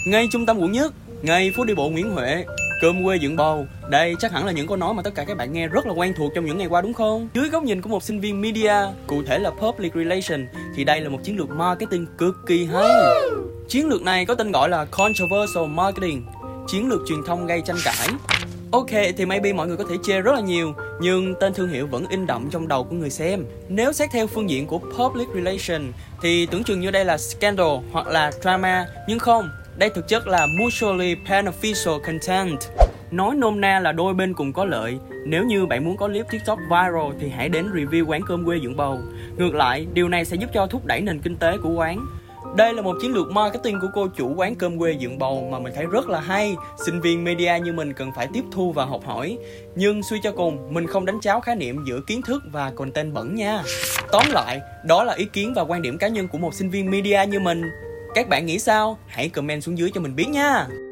ngay trung tâm quận nhất, ngay phố đi bộ Nguyễn Huệ, cơm quê dựng bầu. Đây chắc hẳn là những câu nói mà tất cả các bạn nghe rất là quen thuộc trong những ngày qua đúng không? Dưới góc nhìn của một sinh viên media, cụ thể là Public Relations, thì đây là một chiến lược marketing cực kỳ hay. Chiến lược này có tên gọi là Controversial Marketing, chiến lược truyền thông gây tranh cãi. Ok, thì maybe mọi người có thể chê rất là nhiều, nhưng tên thương hiệu vẫn in đậm trong đầu của người xem. Nếu xét theo phương diện của Public Relations, thì tưởng chừng như đây là scandal hoặc là drama, nhưng không, đây thực chất là mutually beneficial content. Nói nôm na là đôi bên cùng có lợi. Nếu như bạn muốn có clip TikTok viral thì hãy đến review quán cơm quê dựng bầu. Ngược lại, điều này sẽ giúp cho thúc đẩy nền kinh tế của quán. Đây là một chiến lược marketing của cô chủ quán cơm quê dựng bầu mà mình thấy rất là hay. Sinh viên media như mình cần phải tiếp thu và học hỏi. Nhưng suy cho cùng, mình không đánh tráo khái niệm giữa kiến thức và content bẩn nha. Tóm lại, đó là ý kiến và quan điểm cá nhân của một sinh viên media như mình. Các bạn nghĩ sao? Hãy comment xuống dưới cho mình biết nha.